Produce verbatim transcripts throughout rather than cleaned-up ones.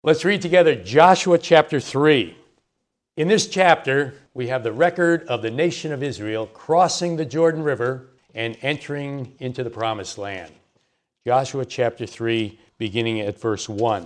Let's read together Joshua chapter three. In this chapter, we have the record of the nation of Israel crossing the Jordan River and entering into the promised land. Joshua chapter three, beginning at verse one.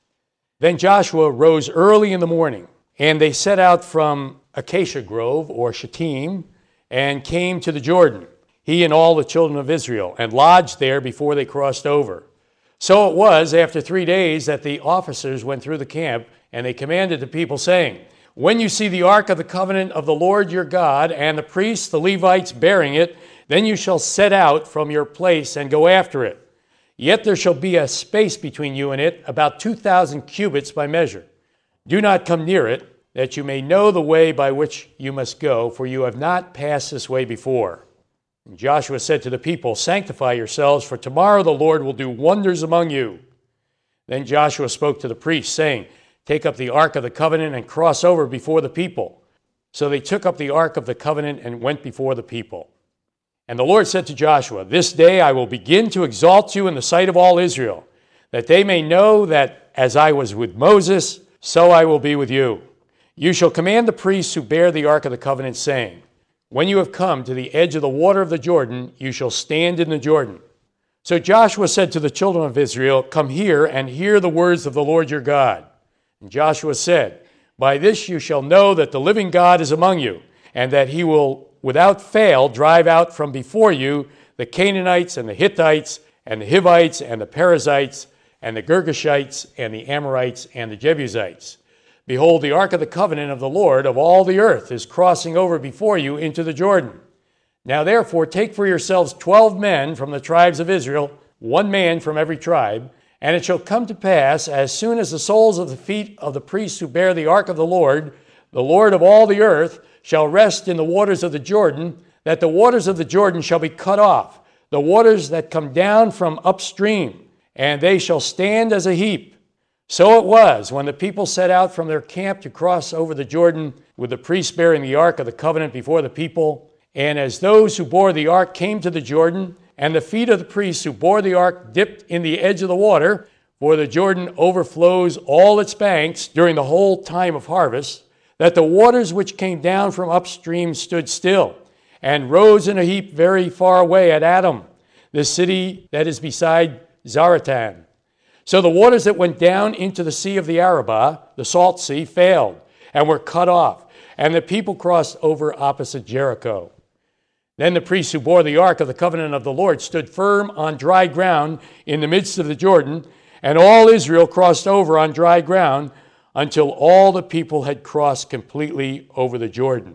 Then Joshua rose early in the morning, and they set out from Acacia Grove, or Shittim, and came to the Jordan, he and all the children of Israel, and lodged there before they crossed over. So it was after three days that the officers went through the camp, and they commanded the people, saying, When you see the ark of the covenant of the Lord your God, and the priests, the Levites, bearing it, then you shall set out from your place and go after it. Yet there shall be a space between you and it, about two thousand cubits by measure. Do not come near it, that you may know the way by which you must go, for you have not passed this way before. And Joshua said to the people, Sanctify yourselves, for tomorrow the Lord will do wonders among you. Then Joshua spoke to the priests, saying, Take up the ark of the covenant and cross over before the people. So they took up the ark of the covenant and went before the people. And the Lord said to Joshua, This day I will begin to exalt you in the sight of all Israel, that they may know that as I was with Moses, so I will be with you. You shall command the priests who bear the ark of the covenant, saying, When you have come to the edge of the water of the Jordan, you shall stand in the Jordan. So Joshua said to the children of Israel, Come here and hear the words of the Lord your God. And Joshua said, By this you shall know that the living God is among you, and that he will without fail drive out from before you the Canaanites and the Hittites and the Hivites and the Perizzites and the Girgashites and the Amorites and the Jebusites. Behold, the ark of the covenant of the Lord of all the earth is crossing over before you into the Jordan. Now therefore take for yourselves twelve men from the tribes of Israel, one man from every tribe, and it shall come to pass, as soon as the soles of the feet of the priests who bear the ark of the Lord, the Lord of all the earth, shall rest in the waters of the Jordan, that the waters of the Jordan shall be cut off, the waters that come down from upstream, and they shall stand as a heap. So it was, when the people set out from their camp to cross over the Jordan, with the priests bearing the ark of the covenant before the people, and as those who bore the ark came to the Jordan, and the feet of the priests who bore the ark dipped in the edge of the water, for the Jordan overflows all its banks during the whole time of harvest, that the waters which came down from upstream stood still, and rose in a heap very far away at Adam, the city that is beside Zaratan. So the waters that went down into the sea of the Arabah, the salt sea, failed, and were cut off, and the people crossed over opposite Jericho. Then the priests who bore the ark of the covenant of the Lord stood firm on dry ground in the midst of the Jordan, and all Israel crossed over on dry ground until all the people had crossed completely over the Jordan.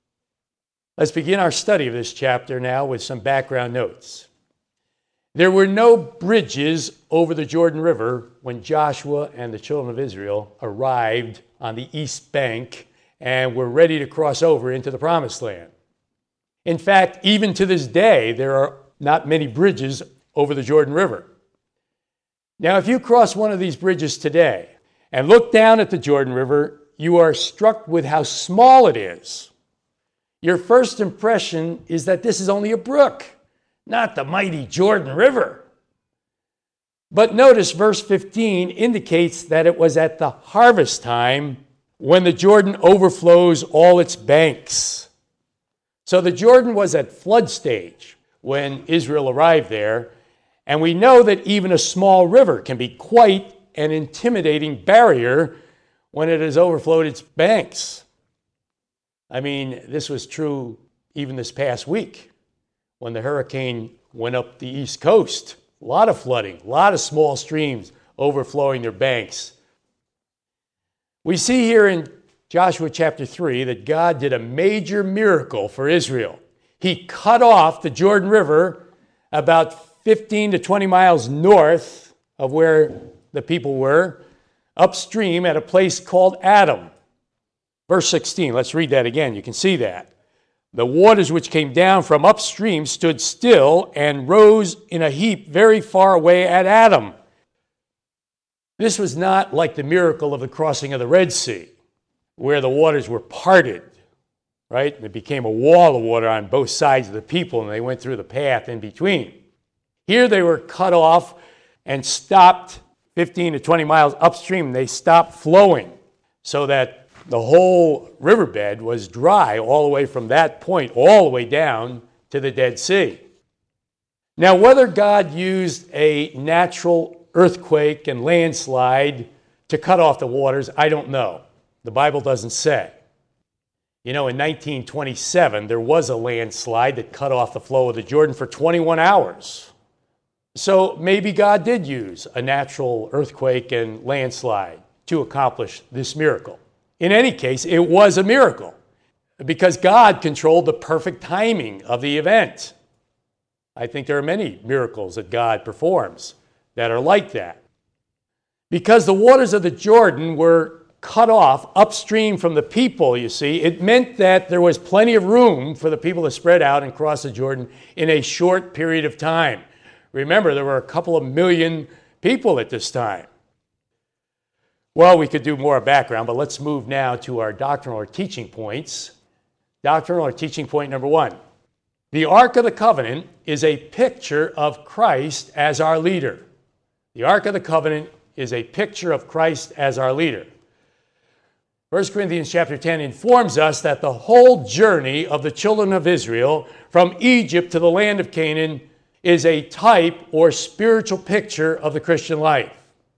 Let's begin our study of this chapter now with some background notes. There were no bridges over the Jordan River when Joshua and the children of Israel arrived on the east bank and were ready to cross over into the promised land. In fact, even to this day, there are not many bridges over the Jordan River. Now, if you cross one of these bridges today and look down at the Jordan River, you are struck with how small it is. Your first impression is that this is only a brook, not the mighty Jordan River. But notice verse fifteen indicates that it was at the harvest time when the Jordan overflows all its banks. So the Jordan was at flood stage when Israel arrived there, and we know that even a small river can be quite an intimidating barrier when it has overflowed its banks. I mean, this was true even this past week when the hurricane went up the east coast. A lot of flooding, a lot of small streams overflowing their banks. We see here in Joshua chapter three that God did a major miracle for Israel. He cut off the Jordan River about fifteen to twenty miles north of where the people were, upstream at a place called Adam. Verse sixteen, let's read that again. You can see that. The waters which came down from upstream stood still and rose in a heap very far away at Adam. This was not like the miracle of the crossing of the Red Sea, where the waters were parted, right? And it became a wall of water on both sides of the people, and they went through the path in between. Here they were cut off and stopped fifteen to twenty miles upstream, they stopped flowing so that the whole riverbed was dry all the way from that point all the way down to the Dead Sea. Now, whether God used a natural earthquake and landslide to cut off the waters, I don't know. The Bible doesn't say. You know, in nineteen twenty-seven, there was a landslide that cut off the flow of the Jordan for twenty-one hours. So maybe God did use a natural earthquake and landslide to accomplish this miracle. In any case, it was a miracle because God controlled the perfect timing of the event. I think there are many miracles that God performs that are like that. Because the waters of the Jordan were cut off upstream from the people, you see, it meant that there was plenty of room for the people to spread out and cross the Jordan in a short period of time. Remember, there were a couple of million people at this time. Well, we could do more background, but let's move now to our doctrinal or teaching points. Doctrinal or teaching point number one. The Ark of the Covenant is a picture of Christ as our leader. The Ark of the Covenant is a picture of Christ as our leader. First Corinthians chapter ten informs us that the whole journey of the children of Israel from Egypt to the land of Canaan is a type or spiritual picture of the Christian life.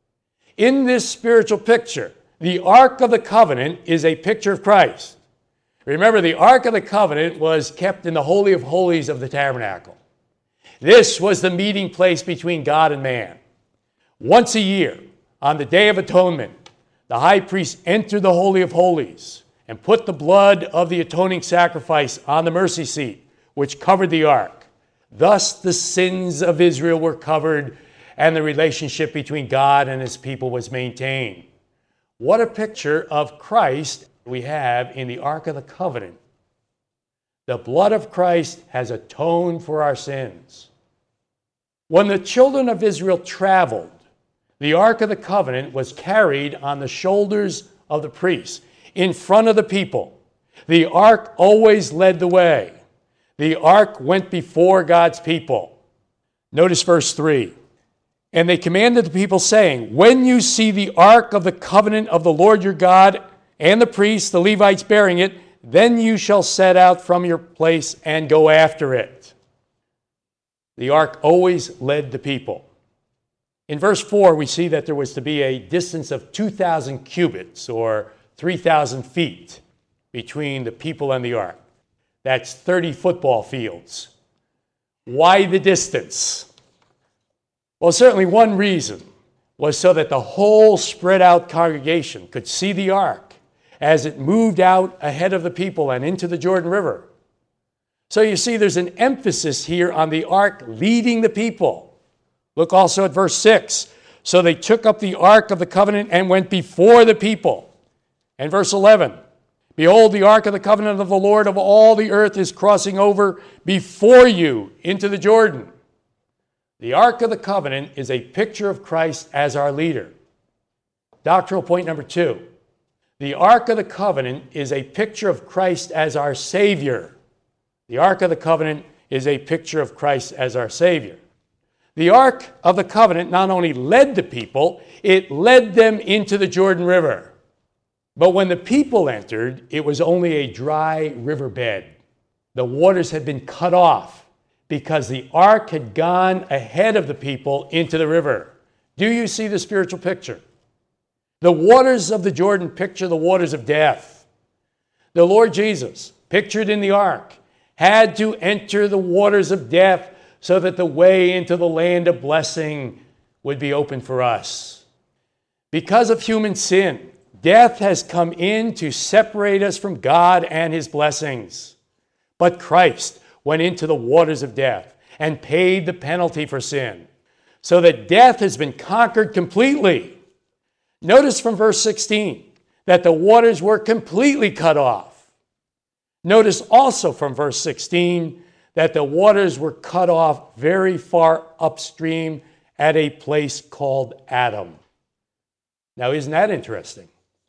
In this spiritual picture, the Ark of the Covenant is a picture of Christ. Remember, the Ark of the Covenant was kept in the Holy of Holies of the tabernacle. This was the meeting place between God and man. Once a year, on the Day of Atonement, the high priest entered the Holy of Holies and put the blood of the atoning sacrifice on the mercy seat, which covered the ark. Thus the sins of Israel were covered, and the relationship between God and his people was maintained. What a picture of Christ we have in the Ark of the Covenant. The blood of Christ has atoned for our sins. When the children of Israel traveled, the Ark of the Covenant was carried on the shoulders of the priests in front of the people. The Ark always led the way. The Ark went before God's people. Notice verse three. And they commanded the people, saying, when you see the Ark of the Covenant of the Lord your God and the priests, the Levites, bearing it, then you shall set out from your place and go after it. The Ark always led the people. In verse four, we see that there was to be a distance of two thousand cubits, or three thousand feet, between the people and the Ark. That's thirty football fields. Why the distance? Well, certainly one reason was so that the whole spread out congregation could see the ark as it moved out ahead of the people and into the Jordan River. So you see there's an emphasis here on the ark leading the people. Look also at verse six. So they took up the ark of the covenant and went before the people. And verse eleven. Behold, the ark of the covenant of the Lord of all the earth is crossing over before you into the Jordan. The Ark of the Covenant is a picture of Christ as our leader. Doctrinal point number two. The Ark of the Covenant is a picture of Christ as our Savior. The Ark of the Covenant is a picture of Christ as our Savior. The Ark of the Covenant not only led the people, it led them into the Jordan River. But when the people entered, it was only a dry riverbed. The waters had been cut off, because the ark had gone ahead of the people into the river. Do you see the spiritual picture? The waters of the Jordan picture the waters of death. The Lord Jesus, pictured in the ark, had to enter the waters of death so that the way into the land of blessing would be open for us. Because of human sin, death has come in to separate us from God and his blessings. But Christ went into the waters of death and paid the penalty for sin, so that death has been conquered completely. Notice from verse sixteen that the waters were completely cut off. Notice also from verse sixteen that the waters were cut off very far upstream at a place called Adam. Now, isn't that interesting?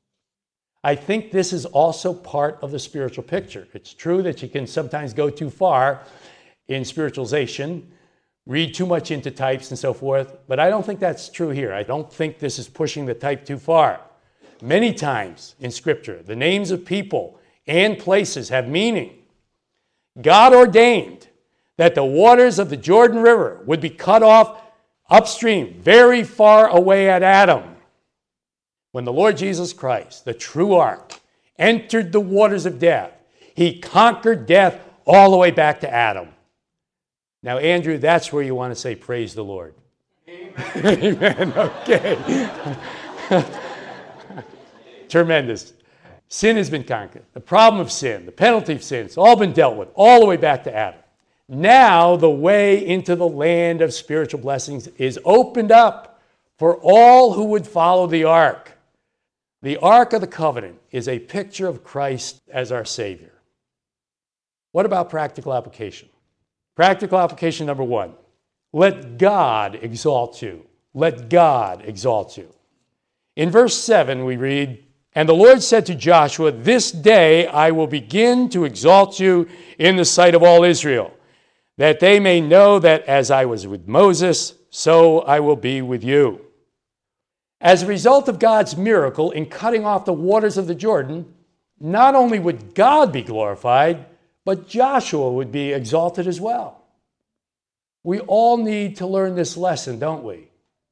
I think this is also part of the spiritual picture. It's true that you can sometimes go too far in spiritualization, read too much into types and so forth, but I don't think that's true here. I don't think this is pushing the type too far. Many times in Scripture, the names of people and places have meaning. God ordained that the waters of the Jordan River would be cut off upstream, very far away at Adam. When the Lord Jesus Christ, the true ark, entered the waters of death, he conquered death all the way back to Adam. Now, Andrew, that's where you want to say, praise the Lord. Amen. Amen. Okay. Tremendous. Sin has been conquered. The problem of sin, the penalty of sin, it's all been dealt with, all the way back to Adam. Now the way into the land of spiritual blessings is opened up for all who would follow the ark. The Ark of the Covenant is a picture of Christ as our Savior. What about practical application? Practical application number one, let God exalt you. Let God exalt you. In verse seven we read, "And the Lord said to Joshua, this day I will begin to exalt you in the sight of all Israel, that they may know that as I was with Moses, so I will be with you." As a result of God's miracle in cutting off the waters of the Jordan, not only would God be glorified, but Joshua would be exalted as well. We all need to learn this lesson, don't we?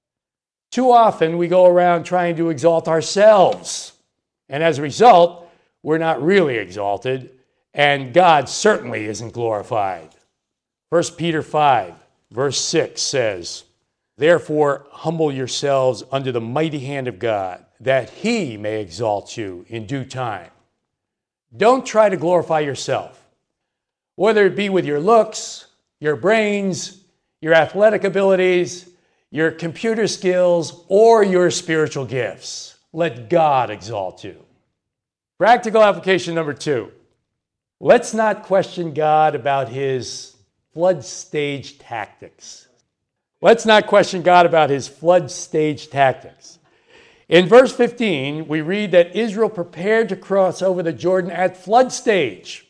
Too often we go around trying to exalt ourselves, and as a result, we're not really exalted, and God certainly isn't glorified. First Peter five, verse six says, "Therefore humble yourselves under the mighty hand of God, that he may exalt you in due time." Don't try to glorify yourself, whether it be with your looks, your brains, your athletic abilities, your computer skills, or your spiritual gifts. Let God exalt you. Practical application number two. Let's not question God about his flood stage tactics. Let's not question God about his flood stage tactics. In verse fifteen, we read that Israel prepared to cross over the Jordan at flood stage.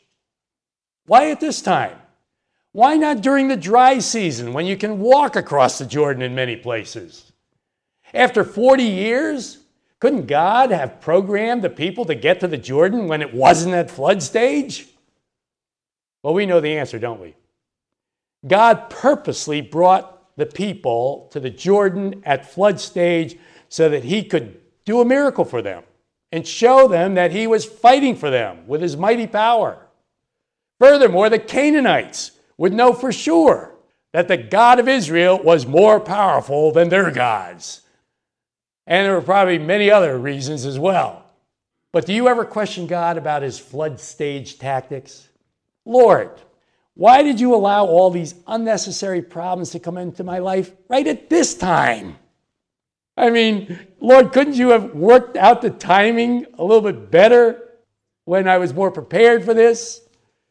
Why at this time? Why not during the dry season when you can walk across the Jordan in many places? After forty years, couldn't God have programmed the people to get to the Jordan when it wasn't at flood stage? Well, we know the answer, don't we? God purposely brought the people to the Jordan at flood stage so that he could do a miracle for them and show them that he was fighting for them with his mighty power. Furthermore, the Canaanites would know for sure that the God of Israel was more powerful than their gods. And there were probably many other reasons as well. But do you ever question God about his flood stage tactics? Lord, why did you allow all these unnecessary problems to come into my life right at this time? I mean, Lord, couldn't you have worked out the timing a little bit better when I was more prepared for this?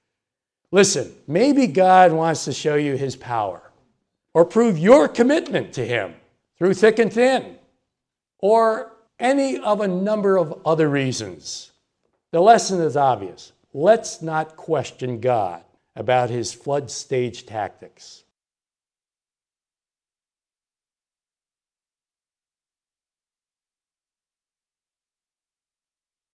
Listen, maybe God wants to show you his power or prove your commitment to him through thick and thin or any of a number of other reasons. The lesson is obvious. Let's not question God about his flood stage tactics.